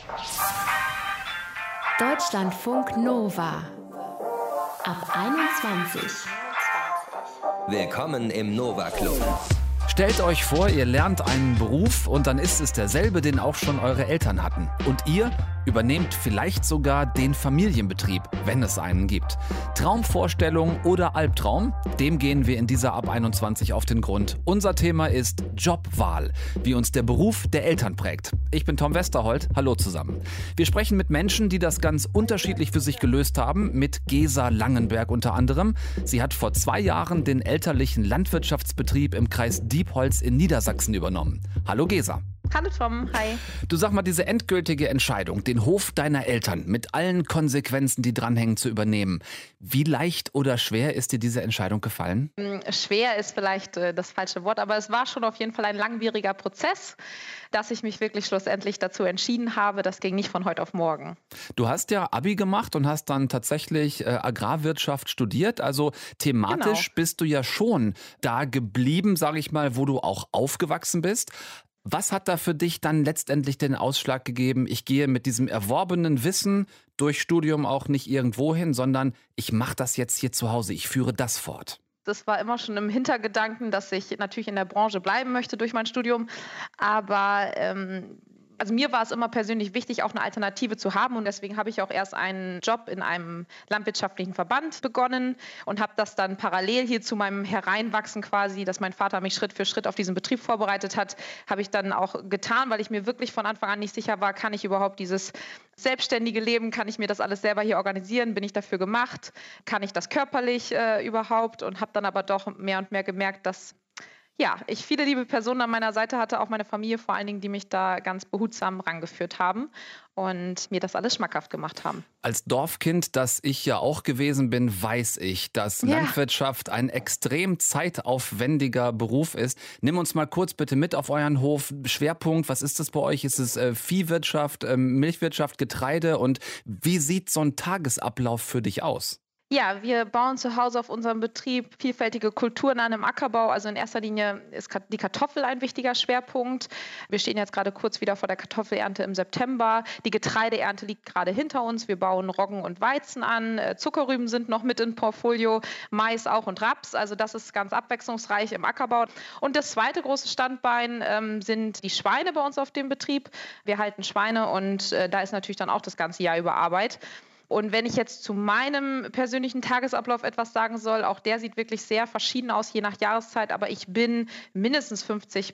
Deutschlandfunk Nova ab 21. Willkommen im Nova Club. Stellt euch vor, ihr lernt einen Beruf und dann ist es derselbe, den auch schon eure Eltern hatten. Und ihr übernehmt vielleicht sogar den Familienbetrieb, wenn es einen gibt. Traumvorstellung oder Albtraum? Dem gehen wir in dieser ab 21 auf den Grund. Unser Thema ist Jobwahl, wie uns der Beruf der Eltern prägt. Ich bin Tom Westerholt, hallo zusammen. Wir sprechen mit Menschen, die das ganz unterschiedlich für sich gelöst haben, mit Gesa Langenberg unter anderem. Sie hat vor 2 Jahren den elterlichen Landwirtschaftsbetrieb im Kreis Diepholz in Niedersachsen übernommen. Hallo Gesa. Hallo Tom, hi. Du, sag mal, diese endgültige Entscheidung, den Hof deiner Eltern mit allen Konsequenzen, die dranhängen, zu übernehmen. Wie leicht oder schwer ist dir diese Entscheidung gefallen? Schwer ist vielleicht das falsche Wort, aber es war schon auf jeden Fall ein langwieriger Prozess, dass ich mich wirklich schlussendlich dazu entschieden habe. Das ging nicht von heute auf morgen. Du hast ja Abi gemacht und hast dann tatsächlich Agrarwirtschaft studiert. Also thematisch bist du ja schon da geblieben, sage ich mal, wo du auch aufgewachsen bist. Was hat da für dich dann letztendlich den Ausschlag gegeben? Ich gehe mit diesem erworbenen Wissen durch Studium auch nicht irgendwo hin, sondern ich mache das jetzt hier zu Hause. Ich führe das fort. Das war immer schon im Hintergedanken, dass ich natürlich in der Branche bleiben möchte durch mein Studium. Aber also mir war es immer persönlich wichtig, auch eine Alternative zu haben. Und deswegen habe ich auch erst einen Job in einem landwirtschaftlichen Verband begonnen und habe das dann parallel hier zu meinem Hereinwachsen quasi, dass mein Vater mich Schritt für Schritt auf diesen Betrieb vorbereitet hat, habe ich dann auch getan, weil ich mir wirklich von Anfang an nicht sicher war, kann ich überhaupt dieses selbstständige Leben, kann ich mir das alles selber hier organisieren, bin ich dafür gemacht, kann ich das körperlich überhaupt, und habe dann aber doch mehr und mehr gemerkt, dass ich viele liebe Personen an meiner Seite hatte, auch meine Familie vor allen Dingen, die mich da ganz behutsam rangeführt haben und mir das alles schmackhaft gemacht haben. Als Dorfkind, das ich ja auch gewesen bin, weiß ich, dass Landwirtschaft ein extrem zeitaufwendiger Beruf ist. Nimm uns mal kurz bitte mit auf euren Hof. Schwerpunkt, was ist das bei euch? Ist es Viehwirtschaft, Milchwirtschaft, Getreide? Und wie sieht so ein Tagesablauf für dich aus? Ja, wir bauen zu Hause auf unserem Betrieb vielfältige Kulturen an im Ackerbau. Also in erster Linie ist die Kartoffel ein wichtiger Schwerpunkt. Wir stehen jetzt gerade kurz wieder vor der Kartoffelernte im September. Die Getreideernte liegt gerade hinter uns. Wir bauen Roggen und Weizen an. Zuckerrüben sind noch mit im Portfolio, Mais auch und Raps. Also das ist ganz abwechslungsreich im Ackerbau. Und das zweite große Standbein sind die Schweine bei uns auf dem Betrieb. Wir halten Schweine und da ist natürlich dann auch das ganze Jahr über Arbeit. Und wenn ich jetzt zu meinem persönlichen Tagesablauf etwas sagen soll, auch der sieht wirklich sehr verschieden aus, je nach Jahreszeit. Aber ich bin mindestens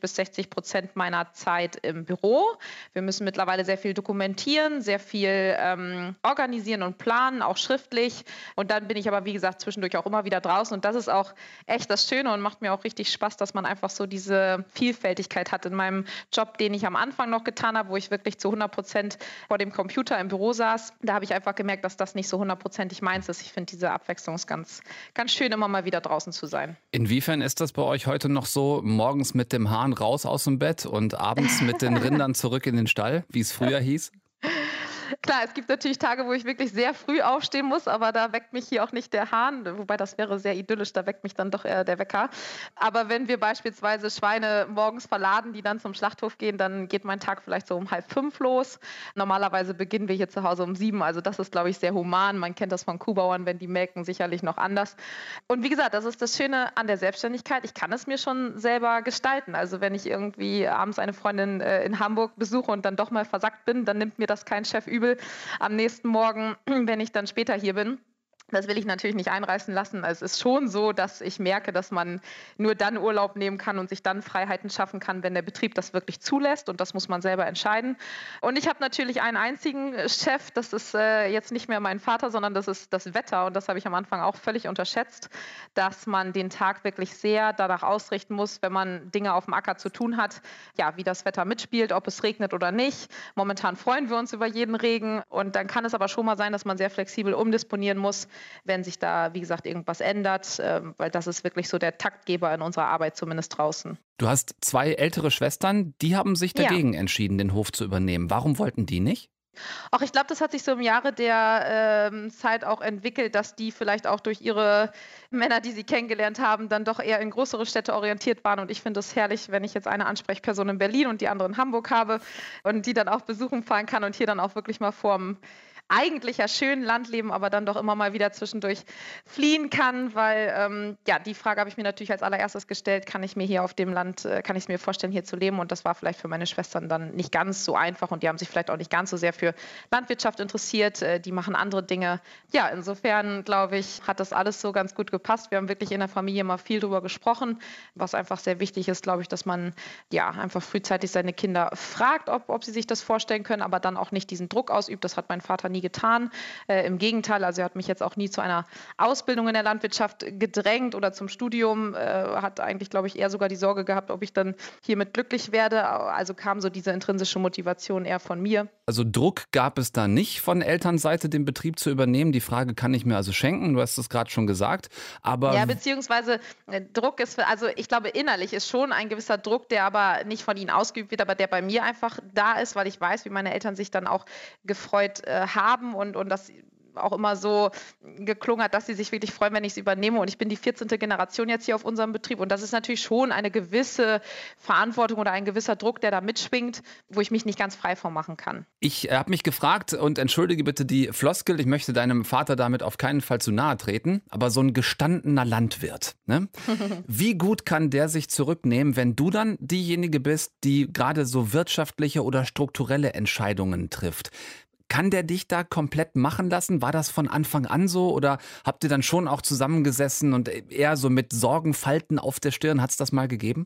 50-60% meiner Zeit im Büro. Wir müssen mittlerweile sehr viel dokumentieren, sehr viel organisieren und planen, auch schriftlich. Und dann bin ich aber, wie gesagt, zwischendurch auch immer wieder draußen. Und das ist auch echt das Schöne und macht mir auch richtig Spaß, dass man einfach so diese Vielfältigkeit hat in meinem Job, den ich am Anfang noch getan habe, wo ich wirklich zu 100% vor dem Computer im Büro saß. Da habe ich einfach gemerkt, dass das nicht so 100%ig meins ist. Ich finde diese Abwechslung ganz schön, immer mal wieder draußen zu sein. Inwiefern ist das bei euch heute noch so, morgens mit dem Hahn raus aus dem Bett und abends mit den Rindern zurück in den Stall, wie es früher hieß? Klar, es gibt natürlich Tage, wo ich wirklich sehr früh aufstehen muss, aber da weckt mich hier auch nicht der Hahn, wobei das wäre sehr idyllisch, da weckt mich dann doch eher der Wecker. Aber wenn wir beispielsweise Schweine morgens verladen, die dann zum Schlachthof gehen, dann geht mein Tag vielleicht so um 4:30 los. Normalerweise beginnen wir hier zu Hause um 7, also das ist, glaube ich, sehr human. Man kennt das von Kuhbauern, wenn die melken, sicherlich noch anders. Und wie gesagt, das ist das Schöne an der Selbstständigkeit. Ich kann es mir schon selber gestalten. Also wenn ich irgendwie abends eine Freundin in Hamburg besuche und dann doch mal versackt bin, dann nimmt mir das kein Chef übel am nächsten Morgen, wenn ich dann später hier bin. Das will ich natürlich nicht einreißen lassen. Es ist schon so, dass ich merke, dass man nur dann Urlaub nehmen kann und sich dann Freiheiten schaffen kann, wenn der Betrieb das wirklich zulässt. Und das muss man selber entscheiden. Und ich habe natürlich einen einzigen Chef. Das ist jetzt nicht mehr mein Vater, sondern das ist das Wetter. Und das habe ich am Anfang auch völlig unterschätzt, dass man den Tag wirklich sehr danach ausrichten muss, wenn man Dinge auf dem Acker zu tun hat, ja, wie das Wetter mitspielt, ob es regnet oder nicht. Momentan freuen wir uns über jeden Regen. Und dann kann es aber schon mal sein, dass man sehr flexibel umdisponieren muss, wenn sich da, wie gesagt, irgendwas ändert, weil das ist wirklich so der Taktgeber in unserer Arbeit, zumindest draußen. Du hast 2 ältere Schwestern, die haben sich dagegen entschieden, den Hof zu übernehmen. Warum wollten die nicht? Auch ich glaube, das hat sich so im Jahre der Zeit auch entwickelt, dass die vielleicht auch durch ihre Männer, die sie kennengelernt haben, dann doch eher in größere Städte orientiert waren. Und ich finde es herrlich, wenn ich jetzt eine Ansprechperson in Berlin und die andere in Hamburg habe und die dann auch besuchen fahren kann und hier dann auch wirklich mal vorm eigentlich ja schönen Land leben, aber dann doch immer mal wieder zwischendurch fliehen kann, weil ja, die Frage habe ich mir natürlich als allererstes gestellt, kann ich mir hier auf dem Land, kann ich es mir vorstellen, hier zu leben? Und das war vielleicht für meine Schwestern dann nicht ganz so einfach und die haben sich vielleicht auch nicht ganz so sehr für Landwirtschaft interessiert, die machen andere Dinge. Ja, insofern glaube ich, hat das alles so ganz gut gepasst. Wir haben wirklich in der Familie mal viel drüber gesprochen, was einfach sehr wichtig ist, glaube ich, dass man ja einfach frühzeitig seine Kinder fragt, ob sie sich das vorstellen können, aber dann auch nicht diesen Druck ausübt. Das hat mein Vater nie getan. Im Gegenteil, also er hat mich jetzt auch nie zu einer Ausbildung in der Landwirtschaft gedrängt oder zum Studium, hat eigentlich, glaube ich, eher sogar die Sorge gehabt, ob ich dann hiermit glücklich werde. Also kam so diese intrinsische Motivation eher von mir. Also Druck gab es da nicht von Elternseite, den Betrieb zu übernehmen. Die Frage kann ich mir also schenken, du hast es gerade schon gesagt. Aber ja, beziehungsweise Druck ist, also ich glaube innerlich ist schon ein gewisser Druck, der aber nicht von ihnen ausgeübt wird, aber der bei mir einfach da ist, weil ich weiß, wie meine Eltern sich dann auch gefreut haben und das auch immer so geklungen hat, dass sie sich wirklich freuen, wenn ich es übernehme. Und ich bin die 14. Generation jetzt hier auf unserem Betrieb. Und das ist natürlich schon eine gewisse Verantwortung oder ein gewisser Druck, der da mitschwingt, wo ich mich nicht ganz frei von machen kann. ich habe mich gefragt, und entschuldige bitte die Floskel, ich möchte deinem Vater damit auf keinen Fall zu nahe treten, aber so ein gestandener Landwirt, ne? Wie gut kann der sich zurücknehmen, wenn du dann diejenige bist, die gerade so wirtschaftliche oder strukturelle Entscheidungen trifft? Kann der dich da komplett machen lassen? War das von Anfang an so? Oder habt ihr dann schon auch zusammengesessen und eher so mit Sorgenfalten auf der Stirn? Hat es das mal gegeben?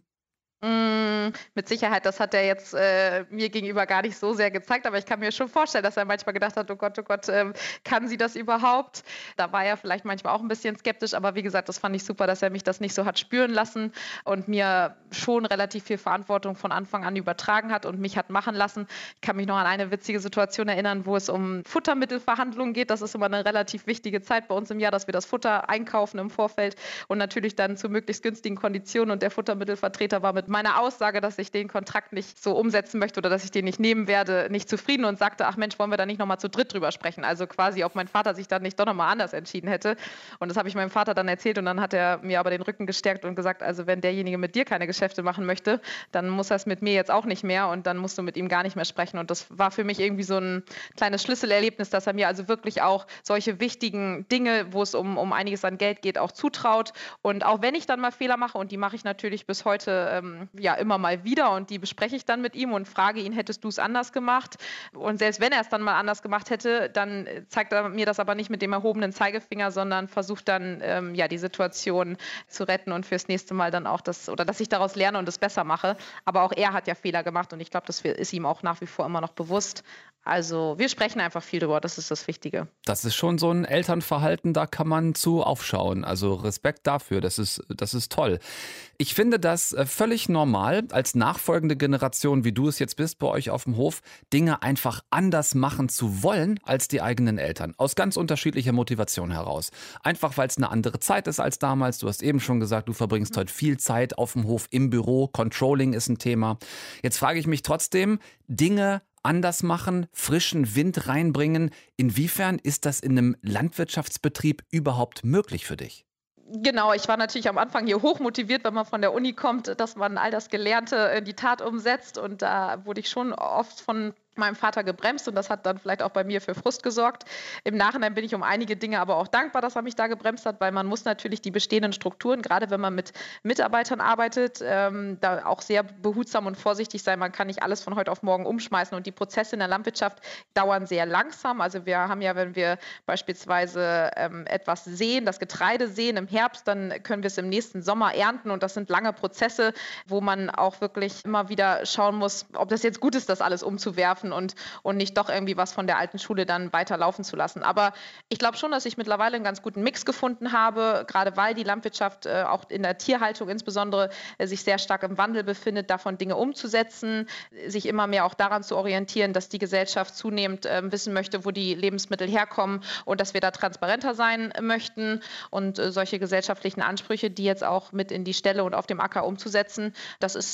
Mit Sicherheit, das hat er jetzt mir gegenüber gar nicht so sehr gezeigt, aber ich kann mir schon vorstellen, dass er manchmal gedacht hat, oh Gott, kann sie das überhaupt? Da war er vielleicht manchmal auch ein bisschen skeptisch, aber wie gesagt, das fand ich super, dass er mich das nicht so hat spüren lassen und mir schon relativ viel Verantwortung von Anfang an übertragen hat und mich hat machen lassen. Ich kann mich noch an eine witzige Situation erinnern, wo es um Futtermittelverhandlungen geht. Das ist immer eine relativ wichtige Zeit bei uns im Jahr, dass wir das Futter einkaufen im Vorfeld und natürlich dann zu möglichst günstigen Konditionen und der Futtermittelvertreter war mit meiner Aussage, dass ich den Kontrakt nicht so umsetzen möchte oder dass ich den nicht nehmen werde, nicht zufrieden und sagte, ach Mensch, wollen wir da nicht nochmal zu dritt drüber sprechen? Also quasi, ob mein Vater sich dann nicht doch nochmal anders entschieden hätte. Und das habe ich meinem Vater dann erzählt und dann hat er mir aber den Rücken gestärkt und gesagt, also wenn derjenige mit dir keine Geschäfte machen möchte, dann muss er es mit mir jetzt auch nicht mehr und dann musst du mit ihm gar nicht mehr sprechen. Und das war für mich irgendwie so ein kleines Schlüsselerlebnis, dass er mir also wirklich auch solche wichtigen Dinge, wo es um einiges an Geld geht, auch zutraut. Und auch wenn ich dann mal Fehler mache, und die mache ich natürlich bis heute ja immer mal wieder und die bespreche ich dann mit ihm und frage ihn, hättest du es anders gemacht? Und selbst wenn er es dann mal anders gemacht hätte, dann zeigt er mir das aber nicht mit dem erhobenen Zeigefinger, sondern versucht dann ja die Situation zu retten und fürs nächste Mal dann auch das, oder dass ich daraus lerne und es besser mache. Aber auch er hat ja Fehler gemacht und ich glaube, das ist ihm auch nach wie vor immer noch bewusst. Also wir sprechen einfach viel drüber, das ist das Wichtige. Das ist schon so ein Elternverhalten, da kann man zu aufschauen. Also Respekt dafür, das ist toll. Ich finde das völlig normal, als nachfolgende Generation, wie du es jetzt bist bei euch auf dem Hof, Dinge einfach anders machen zu wollen als die eigenen Eltern. Aus ganz unterschiedlicher Motivation heraus. Einfach, weil es eine andere Zeit ist als damals. Du hast eben schon gesagt, du verbringst heute viel Zeit auf dem Hof, im Büro. Controlling ist ein Thema. Jetzt frage ich mich trotzdem, Dinge anders machen, frischen Wind reinbringen. Inwiefern ist das in einem Landwirtschaftsbetrieb überhaupt möglich für dich? Genau, ich war natürlich am Anfang hier hochmotiviert, wenn man von der Uni kommt, dass man all das Gelernte in die Tat umsetzt. Und da wurde ich schon oft von meinem Vater gebremst und das hat dann vielleicht auch bei mir für Frust gesorgt. Im Nachhinein bin ich um einige Dinge aber auch dankbar, dass er mich da gebremst hat, weil man muss natürlich die bestehenden Strukturen, gerade wenn man mit Mitarbeitern arbeitet, da auch sehr behutsam und vorsichtig sein. Man kann nicht alles von heute auf morgen umschmeißen und die Prozesse in der Landwirtschaft dauern sehr langsam. Also wir haben ja, wenn wir beispielsweise etwas säen, das Getreide säen im Herbst, dann können wir es im nächsten Sommer ernten und das sind lange Prozesse, wo man auch wirklich immer wieder schauen muss, ob das jetzt gut ist, das alles umzuwerfen und nicht doch irgendwie was von der alten Schule dann weiterlaufen zu lassen. Aber ich glaube schon, dass ich mittlerweile einen ganz guten Mix gefunden habe, gerade weil die Landwirtschaft auch in der Tierhaltung insbesondere sich sehr stark im Wandel befindet, davon Dinge umzusetzen, sich immer mehr auch daran zu orientieren, dass die Gesellschaft zunehmend wissen möchte, wo die Lebensmittel herkommen und dass wir da transparenter sein möchten und solche gesellschaftlichen Ansprüche, die jetzt auch mit in die Ställe und auf dem Acker umzusetzen, das ist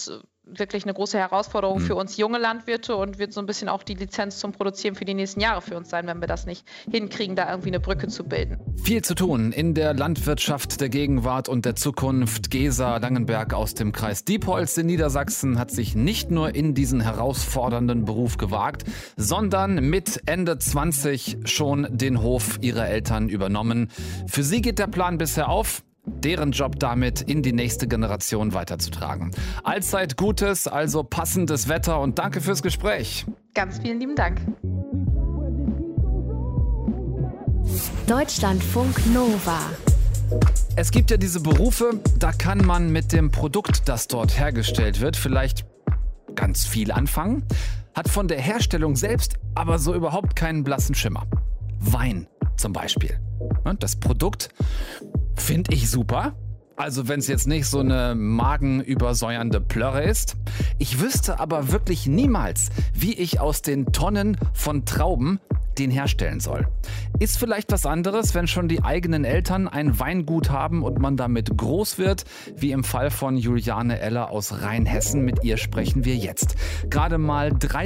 wirklich eine große Herausforderung für uns junge Landwirte und wird so ein bisschen auch die Lizenz zum Produzieren für die nächsten Jahre für uns sein, wenn wir das nicht hinkriegen, da irgendwie eine Brücke zu bilden. Viel zu tun in der Landwirtschaft der Gegenwart und der Zukunft. Gesa Langenberg aus dem Kreis Diepholz in Niedersachsen hat sich nicht nur in diesen herausfordernden Beruf gewagt, sondern mit Ende 20 schon den Hof ihrer Eltern übernommen. Für sie geht der Plan bisher auf, deren Job damit in die nächste Generation weiterzutragen. Allzeit gutes, also passendes Wetter und danke fürs Gespräch. Ganz vielen lieben Dank. Deutschlandfunk Nova. Es gibt ja diese Berufe, da kann man mit dem Produkt, das dort hergestellt wird, vielleicht ganz viel anfangen, hat von der Herstellung selbst aber so überhaupt keinen blassen Schimmer. Wein zum Beispiel. Das Produkt finde ich super. Also wenn es jetzt nicht so eine magenübersäuernde Plörre ist. Ich wüsste aber wirklich niemals, wie ich aus den Tonnen von Trauben den herstellen soll. Ist vielleicht was anderes, wenn schon die eigenen Eltern ein Weingut haben und man damit groß wird, wie im Fall von Juliane Eller aus Rheinhessen. Mit ihr sprechen wir jetzt. Gerade mal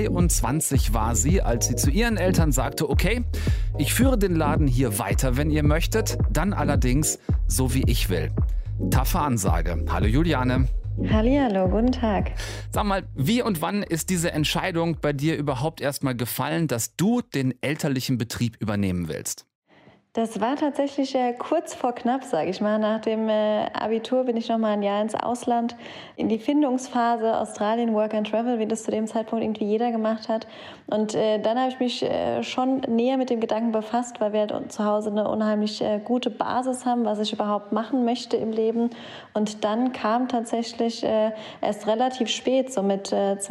23 war sie, als sie zu ihren Eltern sagte, okay, ich führe den Laden hier weiter, wenn ihr möchtet, dann allerdings so wie ich will. Taffe Ansage. Hallo Juliane. Hallihallo, guten Tag. Sag mal, wie und wann ist diese Entscheidung bei dir überhaupt erstmal gefallen, dass du den elterlichen Betrieb übernehmen willst? Das war tatsächlich kurz vor knapp, sage ich mal. Nach dem Abitur bin ich noch mal ein Jahr ins Ausland, in die Findungsphase Australien, Work and Travel, wie das zu dem Zeitpunkt irgendwie jeder gemacht hat. Und dann habe ich mich schon näher mit dem Gedanken befasst, weil wir halt zu Hause eine unheimlich gute Basis haben, was ich überhaupt machen möchte im Leben. Und dann kam tatsächlich erst relativ spät, so mit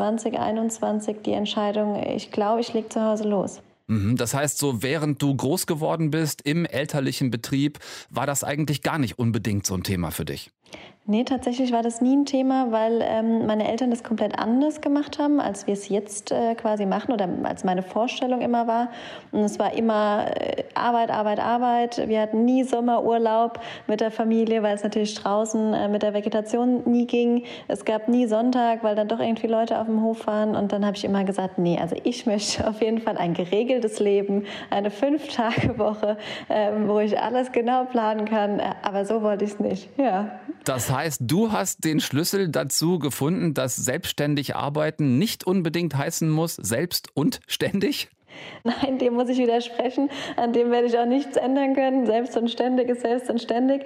2021, die Entscheidung, ich glaube, ich lege zu Hause los. Das heißt, so während du groß geworden bist im elterlichen Betrieb, war das eigentlich gar nicht unbedingt so ein Thema für dich? Nee, tatsächlich war das nie ein Thema, weil meine Eltern das komplett anders gemacht haben, als wir es jetzt quasi machen oder als meine Vorstellung immer war. Und es war immer Arbeit, Arbeit, Arbeit. Wir hatten nie Sommerurlaub mit der Familie, weil es natürlich draußen mit der Vegetation nie ging. Es gab nie Sonntag, weil dann doch irgendwie Leute auf dem Hof waren. Und dann habe ich immer gesagt, nee, also ich möchte auf jeden Fall ein geregeltes Leben, eine 5-Tage-Woche, wo ich alles genau planen kann. Aber so wollte ich es nicht, ja. Das heißt, du hast den Schlüssel dazu gefunden, dass selbstständig arbeiten nicht unbedingt heißen muss, selbst und ständig? Nein, dem muss ich widersprechen. An dem werde ich auch nichts ändern können. Selbst und ständig ist selbst und ständig.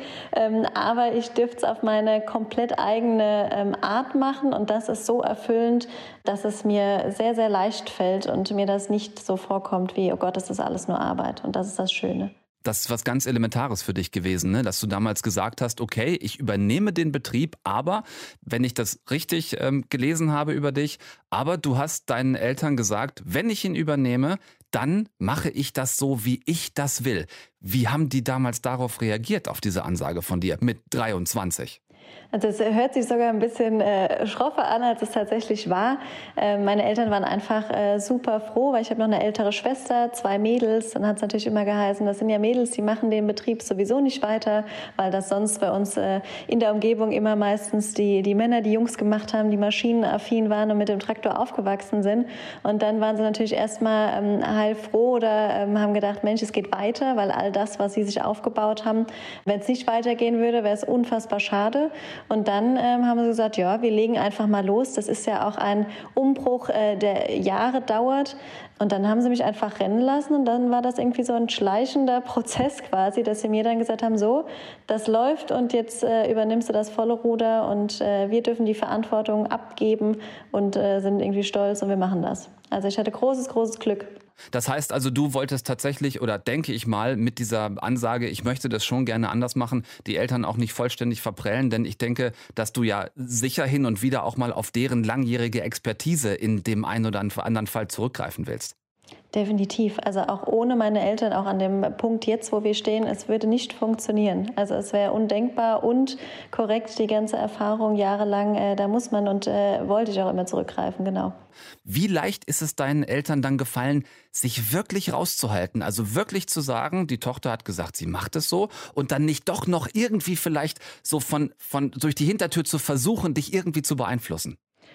Aber ich dürfte es auf meine komplett eigene Art machen. Und das ist so erfüllend, dass es mir sehr, sehr leicht fällt und mir das nicht so vorkommt wie, oh Gott, das ist alles nur Arbeit. Und das ist das Schöne. Das ist was ganz Elementares für dich gewesen, ne? Dass du damals gesagt hast, okay, ich übernehme den Betrieb, aber, wenn ich das richtig gelesen habe über dich, aber du hast deinen Eltern gesagt, wenn ich ihn übernehme, dann mache ich das so, wie ich das will. Wie haben die damals darauf reagiert, auf diese Ansage von dir mit 23? Also es hört sich sogar ein bisschen schroffer an, als es tatsächlich war. Meine Eltern waren einfach super froh, weil ich habe noch eine ältere Schwester, 2 Mädels. Dann hat es natürlich immer geheißen, das sind ja Mädels, die machen den Betrieb sowieso nicht weiter, weil das sonst bei uns in der Umgebung immer meistens die Männer, die Jungs gemacht haben, die maschinenaffin waren und mit dem Traktor aufgewachsen sind. Und dann waren sie natürlich erstmal heilfroh oder haben gedacht, Mensch, es geht weiter, weil all das, was sie sich aufgebaut haben, wenn es nicht weitergehen würde, wäre es unfassbar schade. Und dann haben sie gesagt, ja, wir legen einfach mal los. Das ist ja auch ein Umbruch, der Jahre dauert. Und dann haben sie mich einfach rennen lassen und dann war das irgendwie so ein schleichender Prozess quasi, dass sie mir dann gesagt haben, so, das läuft und jetzt übernimmst du das volle Ruder und wir dürfen die Verantwortung abgeben und sind irgendwie stolz und wir machen das. Also ich hatte großes, großes Glück. Das heißt also, du wolltest tatsächlich, oder denke ich mal, mit dieser Ansage, ich möchte das schon gerne anders machen, die Eltern auch nicht vollständig verprellen, denn ich denke, dass du ja sicher hin und wieder auch mal auf deren langjährige Expertise in dem einen oder anderen Fall zurückgreifen willst. Definitiv. Also auch ohne meine Eltern, auch an dem Punkt jetzt, wo wir stehen, es würde nicht funktionieren. Also es wäre undenkbar und korrekt, die ganze Erfahrung jahrelang, da muss man und wollte ich auch immer zurückgreifen, genau. Wie leicht ist es deinen Eltern dann gefallen, sich wirklich rauszuhalten? Also wirklich zu sagen, die Tochter hat gesagt, sie macht es so und dann nicht doch noch irgendwie vielleicht so von durch die Hintertür zu versuchen, dich irgendwie zu beeinflussen?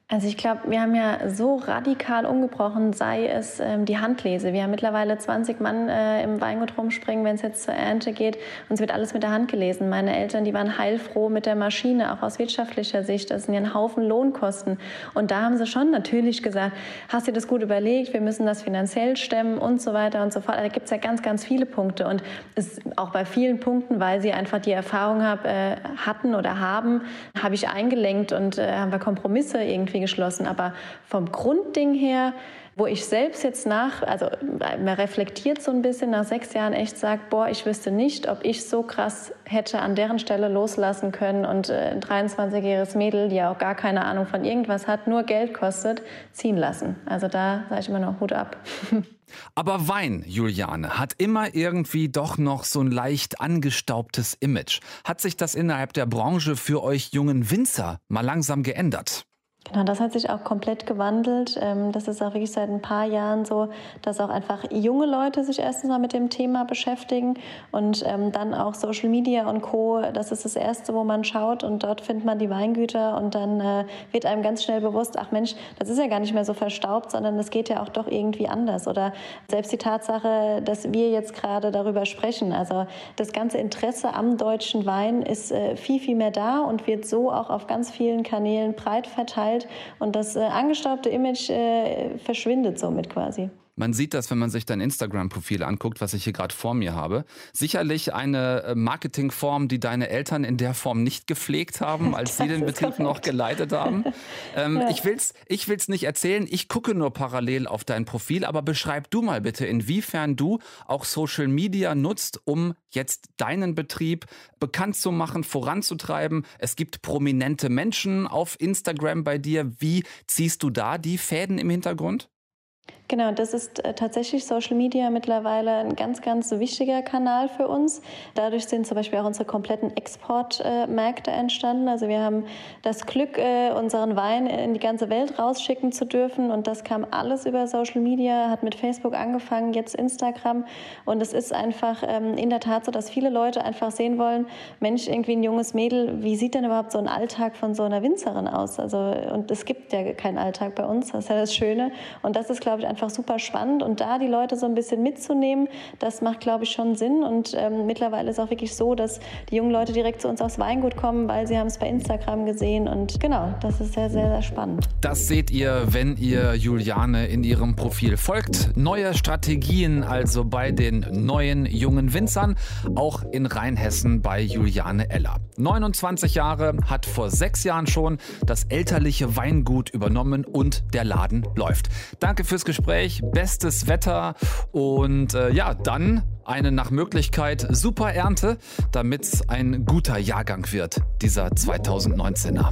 Also ich glaube, wir haben ja so radikal umgebrochen, sei es die Handlese. Wir haben mittlerweile 20 Mann im Weingut rumspringen, wenn es jetzt zur Ernte geht. Und es wird alles mit der Hand gelesen. Meine Eltern, die waren heilfroh mit der Maschine, auch aus wirtschaftlicher Sicht. Das sind ja ein Haufen Lohnkosten. Und da haben sie schon natürlich gesagt, hast du dir das gut überlegt, wir müssen das finanziell stemmen und so weiter und so fort. Da gibt es ja ganz, ganz viele Punkte. Und es, auch bei vielen Punkten, weil sie einfach die Erfahrung hatten oder haben, habe ich eingelenkt und haben wir Kompromisse irgendwie geschlossen. Aber vom Grundding her, wo ich selbst jetzt man reflektiert so ein bisschen nach 6 Jahren echt sagt, boah, ich wüsste nicht, ob ich so krass hätte an deren Stelle loslassen können und ein 23-jähriges Mädel, die ja auch gar keine Ahnung von irgendwas hat, nur Geld kostet, ziehen lassen. Also da sage ich immer noch Hut ab. Aber Wein, Juliane, hat immer irgendwie doch noch so ein leicht angestaubtes Image. Hat sich das innerhalb der Branche für euch jungen Winzer mal langsam geändert? Genau, das hat sich auch komplett gewandelt. Das ist auch wirklich seit ein paar Jahren so, dass auch einfach junge Leute sich erstens mal mit dem Thema beschäftigen und dann auch Social Media und Co. Das ist das Erste, wo man schaut und dort findet man die Weingüter und dann wird einem ganz schnell bewusst, ach Mensch, das ist ja gar nicht mehr so verstaubt, sondern das geht ja auch doch irgendwie anders. Oder selbst die Tatsache, dass wir jetzt gerade darüber sprechen. Also das ganze Interesse am deutschen Wein ist viel, viel mehr da und wird so auch auf ganz vielen Kanälen breit verteilt. Und das angestaubte Image verschwindet somit quasi. Man sieht das, wenn man sich dein Instagram-Profil anguckt, was ich hier gerade vor mir habe. Sicherlich eine Marketingform, die deine Eltern in der Form nicht gepflegt haben, als sie den Betrieb noch geleitet haben. Ja. Ich will's nicht erzählen, ich gucke nur parallel auf dein Profil, aber beschreib du mal bitte, inwiefern du auch Social Media nutzt, um jetzt deinen Betrieb bekannt zu machen, voranzutreiben. Es gibt prominente Menschen auf Instagram bei dir. Wie ziehst du da die Fäden im Hintergrund? Genau, das ist tatsächlich Social Media mittlerweile ein ganz, ganz wichtiger Kanal für uns. Dadurch sind zum Beispiel auch unsere kompletten Exportmärkte entstanden. Also wir haben das Glück, unseren Wein in die ganze Welt rausschicken zu dürfen und das kam alles über Social Media, hat mit Facebook angefangen, jetzt Instagram und es ist einfach in der Tat so, dass viele Leute einfach sehen wollen, Mensch, irgendwie ein junges Mädel, wie sieht denn überhaupt so ein Alltag von so einer Winzerin aus? Also und es gibt ja keinen Alltag bei uns, das ist ja das Schöne und das ist, glaube ich, einfach super spannend und da die Leute so ein bisschen mitzunehmen, das macht, glaube ich, schon Sinn und mittlerweile ist auch wirklich so, dass die jungen Leute direkt zu uns aufs Weingut kommen, weil sie haben es bei Instagram gesehen und genau, das ist sehr, sehr, sehr spannend. Das seht ihr, wenn ihr Juliane in ihrem Profil folgt. Neue Strategien also bei den neuen jungen Winzern, auch in Rheinhessen bei Juliane Eller. 29 Jahre, hat vor 6 Jahren schon das elterliche Weingut übernommen und der Laden läuft. Danke fürs Gespräch, bestes Wetter und dann eine nach Möglichkeit super Ernte, damit es ein guter Jahrgang wird, dieser 2019er.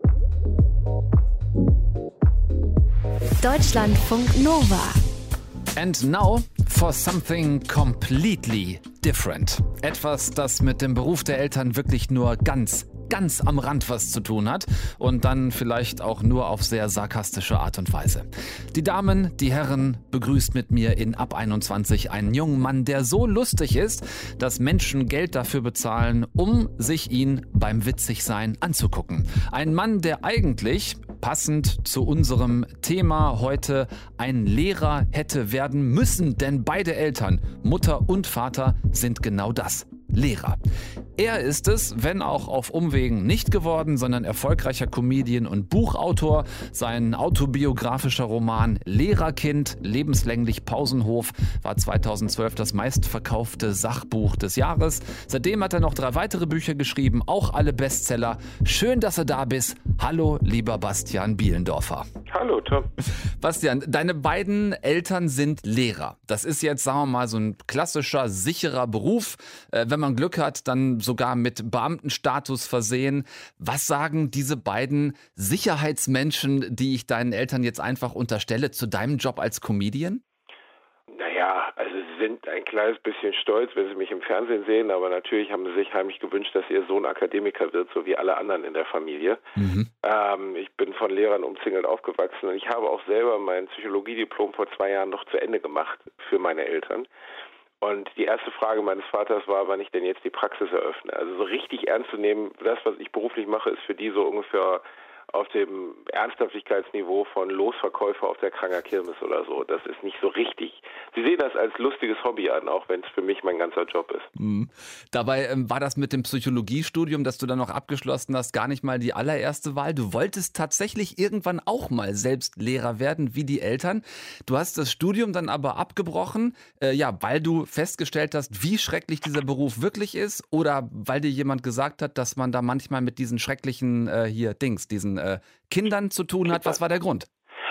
Deutschlandfunk Nova. And now for something completely different. Etwas, das mit dem Beruf der Eltern wirklich nur ganz am Rand was zu tun hat und dann vielleicht auch nur auf sehr sarkastische Art und Weise. Die Damen, die Herren, begrüßt mit mir in Ab 21 einen jungen Mann, der so lustig ist, dass Menschen Geld dafür bezahlen, um sich ihn beim Witzigsein anzugucken. Ein Mann, der eigentlich, passend zu unserem Thema heute, ein Lehrer hätte werden müssen, denn beide Eltern, Mutter und Vater, sind genau das. Lehrer. Er ist es, wenn auch auf Umwegen nicht geworden, sondern erfolgreicher Comedian und Buchautor. Sein autobiografischer Roman Lehrerkind, lebenslänglich Pausenhof, war 2012 das meistverkaufte Sachbuch des Jahres. Seitdem hat er noch 3 weitere Bücher geschrieben, auch alle Bestseller. Schön, dass du da bist. Hallo, lieber Bastian Bielendorfer. Hallo, Tom. Bastian, deine beiden Eltern sind Lehrer. Das ist jetzt, sagen wir mal, so ein klassischer, sicherer Beruf. Wenn man Glück hat, dann sogar mit Beamtenstatus versehen. Was sagen diese beiden Sicherheitsmenschen, die ich deinen Eltern jetzt einfach unterstelle, zu deinem Job als Comedian? Naja, also sie sind ein kleines bisschen stolz, wenn sie mich im Fernsehen sehen, aber natürlich haben sie sich heimlich gewünscht, dass ihr Sohn Akademiker wird, so wie alle anderen in der Familie. Ich bin von Lehrern umzingelt aufgewachsen und ich habe auch selber mein Psychologiediplom vor 2 Jahren noch zu Ende gemacht für meine Eltern. Und die erste Frage meines Vaters war, wann ich denn jetzt die Praxis eröffne. Also so richtig ernst zu nehmen, das, was ich beruflich mache, ist für die so ungefähr auf dem Ernsthaftigkeitsniveau von Losverkäufer auf der Kranger Kirmes oder so. Das ist nicht so richtig. Sie sehen das als lustiges Hobby an, auch wenn es für mich mein ganzer Job ist. Mhm. Dabei war das mit dem Psychologiestudium, das du dann noch abgeschlossen hast, gar nicht mal die allererste Wahl. Du wolltest tatsächlich irgendwann auch mal selbst Lehrer werden, wie die Eltern. Du hast das Studium dann aber abgebrochen, weil du festgestellt hast, wie schrecklich dieser Beruf wirklich ist, oder weil dir jemand gesagt hat, dass man da manchmal mit diesen schrecklichen diesen Kindern zu tun hat. Was war der Grund?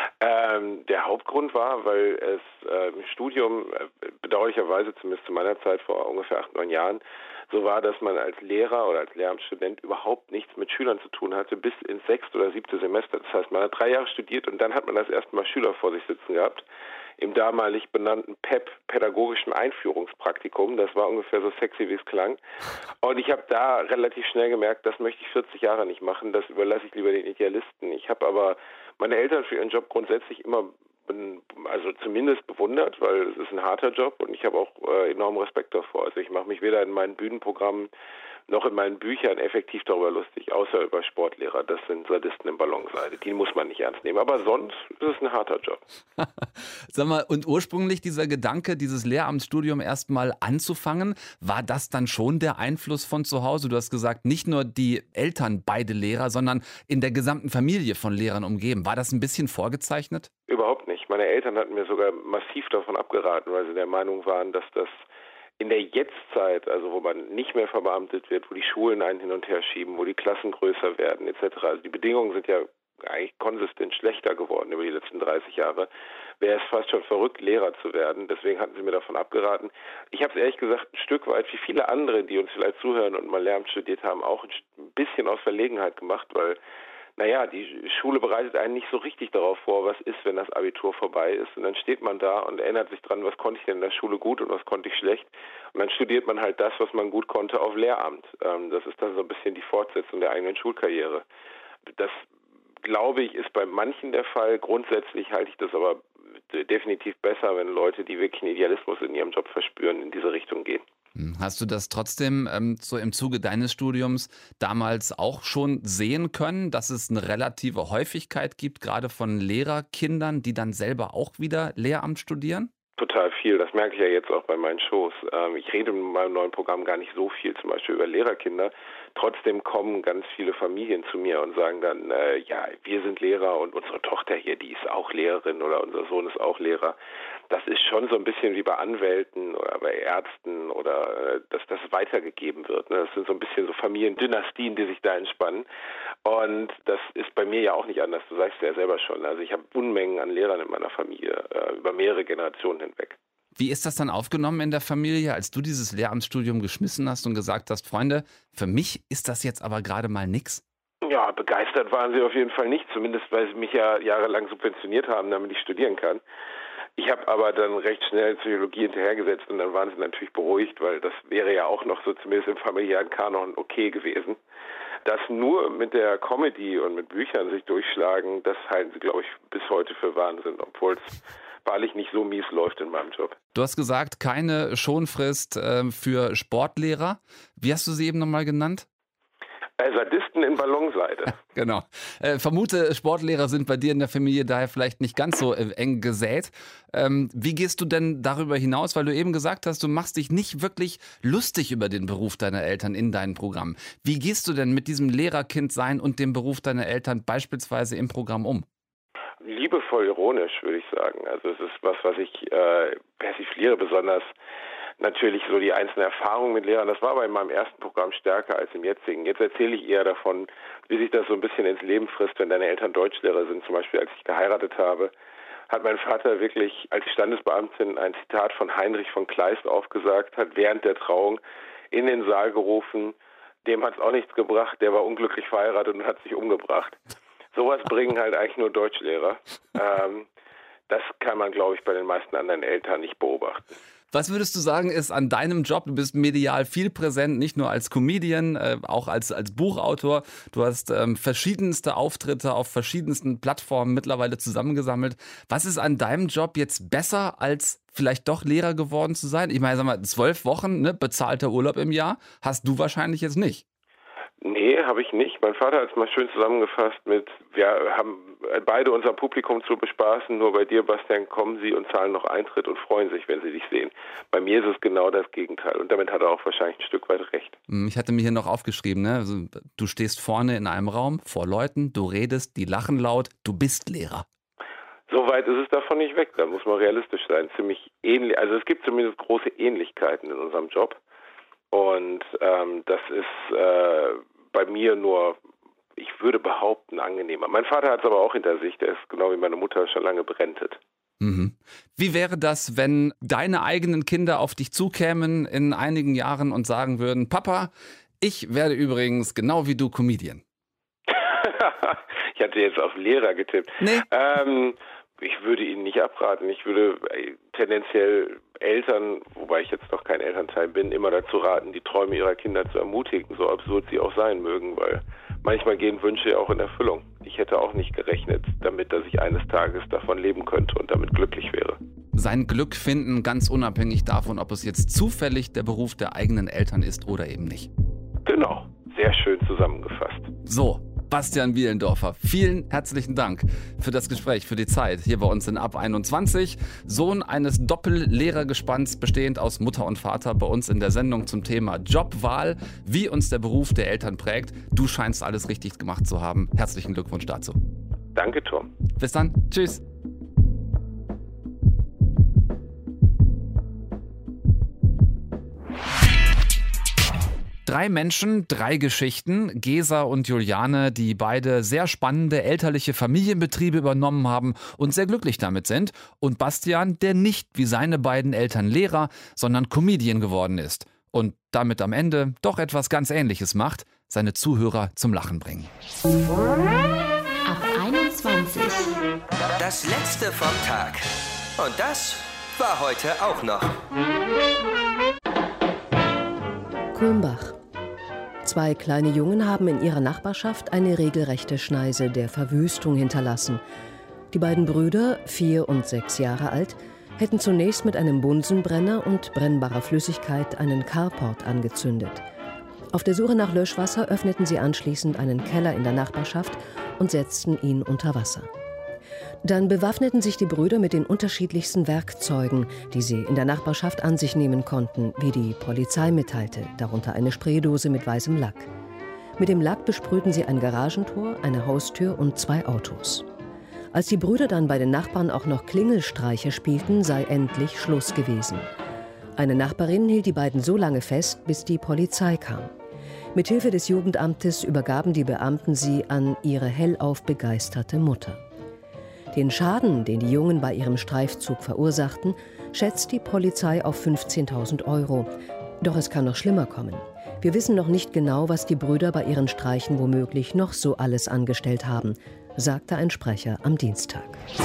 Der Hauptgrund war, weil es im Studium bedauerlicherweise, zumindest zu meiner Zeit vor ungefähr 8, 9 Jahren, so war, dass man als Lehrer oder als Lehramtsstudent überhaupt nichts mit Schülern zu tun hatte, bis ins 6. oder 7. Semester. Das heißt, man hat 3 Jahre studiert und dann hat man das erste Mal Schüler vor sich sitzen gehabt, im damalig benannten PEP, pädagogischen Einführungspraktikum. Das war ungefähr so sexy, wie es klang. Und ich habe da relativ schnell gemerkt, das möchte ich 40 Jahre nicht machen, das überlasse ich lieber den Idealisten. Ich habe aber meine Eltern für ihren Job grundsätzlich immer zumindest bewundert, weil es ist ein harter Job und ich habe auch enormen Respekt davor. Also ich mache mich weder in meinen Bühnenprogrammen noch in meinen Büchern effektiv darüber lustig, außer über Sportlehrer. Das sind Sadisten im Ballonseide. Die muss man nicht ernst nehmen. Aber sonst ist es ein harter Job. Sag mal, und ursprünglich dieser Gedanke, dieses Lehramtsstudium erstmal anzufangen, war das dann schon der Einfluss von zu Hause? Du hast gesagt, nicht nur die Eltern, beide Lehrer, sondern in der gesamten Familie von Lehrern umgeben. War das ein bisschen vorgezeichnet? Überhaupt nicht. Meine Eltern hatten mir sogar massiv davon abgeraten, weil sie der Meinung waren, dass das in der Jetztzeit, also wo man nicht mehr verbeamtet wird, wo die Schulen einen hin und her schieben, wo die Klassen größer werden etc., also die Bedingungen sind ja eigentlich konsistent schlechter geworden über die letzten 30 Jahre, wäre es fast schon verrückt, Lehrer zu werden. Deswegen hatten sie mir davon abgeraten. Ich habe es ehrlich gesagt ein Stück weit, wie viele andere, die uns vielleicht zuhören und mal Lehramt studiert haben, auch ein bisschen aus Verlegenheit gemacht, weil die Schule bereitet einen nicht so richtig darauf vor, was ist, wenn das Abitur vorbei ist. Und dann steht man da und erinnert sich dran, was konnte ich denn in der Schule gut und was konnte ich schlecht. Und dann studiert man halt das, was man gut konnte, auf Lehramt. Das ist dann so ein bisschen die Fortsetzung der eigenen Schulkarriere. Das, glaube ich, ist bei manchen der Fall. Grundsätzlich halte ich das aber definitiv besser, wenn Leute, die wirklich einen Idealismus in ihrem Job verspüren, in diese Richtung gehen. Hast du das trotzdem so im Zuge deines Studiums damals auch schon sehen können, dass es eine relative Häufigkeit gibt, gerade von Lehrerkindern, die dann selber auch wieder Lehramt studieren? Total viel, das merke ich ja jetzt auch bei meinen Shows. Ich rede in meinem neuen Programm gar nicht so viel, zum Beispiel über Lehrerkinder. Trotzdem kommen ganz viele Familien zu mir und sagen dann, wir sind Lehrer und unsere Tochter hier, die ist auch Lehrerin oder unser Sohn ist auch Lehrer. Das ist schon so ein bisschen wie bei Anwälten oder bei Ärzten oder dass das weitergegeben wird. Das sind so ein bisschen so Familiendynastien, die sich da entspannen. Und das ist bei mir ja auch nicht anders, du sagst ja selber schon. Also ich habe Unmengen an Lehrern in meiner Familie, über mehrere Generationen hinweg. Wie ist das dann aufgenommen in der Familie, als du dieses Lehramtsstudium geschmissen hast und gesagt hast, Freunde, für mich ist das jetzt aber gerade mal nix? Ja, begeistert waren sie auf jeden Fall nicht, zumindest weil sie mich ja jahrelang subventioniert haben, damit ich studieren kann. Ich habe aber dann recht schnell Psychologie hinterhergesetzt und dann waren sie natürlich beruhigt, weil das wäre ja auch noch so zumindest im familiären Kanon okay gewesen. Das nur mit der Comedy und mit Büchern sich durchschlagen, das halten sie, glaube ich, bis heute für Wahnsinn, obwohl es wahrlich nicht so mies läuft in meinem Job. Du hast gesagt, keine Schonfrist für Sportlehrer. Wie hast du sie eben nochmal genannt? Sadisten in Ballonseide. Genau. Vermute, Sportlehrer sind bei dir in der Familie daher vielleicht nicht ganz so eng gesät. Wie gehst du denn darüber hinaus? Weil du eben gesagt hast, du machst dich nicht wirklich lustig über den Beruf deiner Eltern in deinen Programmen. Wie gehst du denn mit diesem Lehrerkindsein und dem Beruf deiner Eltern beispielsweise im Programm um? Liebevoll ironisch, würde ich sagen. Also es ist was ich persifliere, besonders natürlich so die einzelnen Erfahrungen mit Lehrern. Das war aber in meinem ersten Programm stärker als im jetzigen. Jetzt erzähle ich eher davon, wie sich das so ein bisschen ins Leben frisst, wenn deine Eltern Deutschlehrer sind. Zum Beispiel, als ich geheiratet habe, hat mein Vater wirklich als Standesbeamtin ein Zitat von Heinrich von Kleist aufgesagt, hat während der Trauung in den Saal gerufen, dem hat es auch nichts gebracht, der war unglücklich verheiratet und hat sich umgebracht. Sowas bringen halt eigentlich nur Deutschlehrer. Das kann man, glaube ich, bei den meisten anderen Eltern nicht beobachten. Was würdest du sagen, ist an deinem Job, du bist medial viel präsent, nicht nur als Comedian, auch als Buchautor. Du hast verschiedenste Auftritte auf verschiedensten Plattformen mittlerweile zusammengesammelt. Was ist an deinem Job jetzt besser, als vielleicht doch Lehrer geworden zu sein? Ich meine, sag mal, 12 Wochen, ne, bezahlter Urlaub im Jahr hast du wahrscheinlich jetzt nicht. Nee, habe ich nicht. Mein Vater hat es mal schön zusammengefasst mit, wir haben beide unser Publikum zu bespaßen, nur bei dir, Bastian, kommen sie und zahlen noch Eintritt und freuen sich, wenn sie dich sehen. Bei mir ist es genau das Gegenteil und damit hat er auch wahrscheinlich ein Stück weit recht. Ich hatte mir hier noch aufgeschrieben, ne? Also, du stehst vorne in einem Raum vor Leuten, du redest, die lachen laut, du bist Lehrer. So weit ist es davon nicht weg, da muss man realistisch sein. Ziemlich ähnlich, also es gibt zumindest große Ähnlichkeiten in unserem Job und das ist bei mir nur, ich würde behaupten, angenehmer. Mein Vater hat es aber auch hinter sich, der ist genau wie meine Mutter schon lange berentet. Mhm. Wie wäre das, wenn deine eigenen Kinder auf dich zukämen in einigen Jahren und sagen würden, Papa, ich werde übrigens genau wie du Comedian? Ich hatte jetzt auf Lehrer getippt. Nee. Ich würde ihnen nicht abraten. Ich würde tendenziell Eltern, wobei ich jetzt noch kein Elternteil bin, immer dazu raten, die Träume ihrer Kinder zu ermutigen, so absurd sie auch sein mögen, weil manchmal gehen Wünsche ja auch in Erfüllung. Ich hätte auch nicht gerechnet damit, dass ich eines Tages davon leben könnte und damit glücklich wäre. Sein Glück finden, ganz unabhängig davon, ob es jetzt zufällig der Beruf der eigenen Eltern ist oder eben nicht. Genau, sehr schön zusammengefasst. So, Bastian Bielendorfer, vielen herzlichen Dank für das Gespräch, für die Zeit hier bei uns in Ab 21. Sohn eines Doppellehrergespanns bestehend aus Mutter und Vater bei uns in der Sendung zum Thema Jobwahl, wie uns der Beruf der Eltern prägt. Du scheinst alles richtig gemacht zu haben. Herzlichen Glückwunsch dazu. Danke, Tom. Bis dann. Tschüss. Drei Menschen, drei Geschichten. Gesa und Juliane, die beide sehr spannende elterliche Familienbetriebe übernommen haben und sehr glücklich damit sind. Und Bastian, der nicht wie seine beiden Eltern Lehrer, sondern Comedian geworden ist. Und damit am Ende doch etwas ganz Ähnliches macht, seine Zuhörer zum Lachen bringen. Ab 21. Das letzte vom Tag. Und das war heute auch noch. Kulmbach. Zwei kleine Jungen haben in ihrer Nachbarschaft eine regelrechte Schneise der Verwüstung hinterlassen. Die beiden Brüder, 4 und 6 Jahre alt, hätten zunächst mit einem Bunsenbrenner und brennbarer Flüssigkeit einen Carport angezündet. Auf der Suche nach Löschwasser öffneten sie anschließend einen Keller in der Nachbarschaft und setzten ihn unter Wasser. Dann bewaffneten sich die Brüder mit den unterschiedlichsten Werkzeugen, die sie in der Nachbarschaft an sich nehmen konnten, wie die Polizei mitteilte, darunter eine Spraydose mit weißem Lack. Mit dem Lack besprühten sie ein Garagentor, eine Haustür und 2 Autos. Als die Brüder dann bei den Nachbarn auch noch Klingelstreiche spielten, sei endlich Schluss gewesen. Eine Nachbarin hielt die beiden so lange fest, bis die Polizei kam. Mithilfe des Jugendamtes übergaben die Beamten sie an ihre hellauf begeisterte Mutter. Den Schaden, den die Jungen bei ihrem Streifzug verursachten, schätzt die Polizei auf 15.000 €. Doch es kann noch schlimmer kommen. Wir wissen noch nicht genau, was die Brüder bei ihren Streichen womöglich noch so alles angestellt haben, sagte ein Sprecher am Dienstag.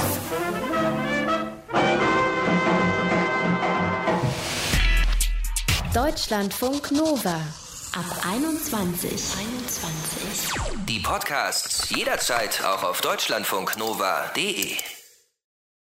Deutschlandfunk Nova. Ab 21. Die Podcasts jederzeit auch auf deutschlandfunknova.de.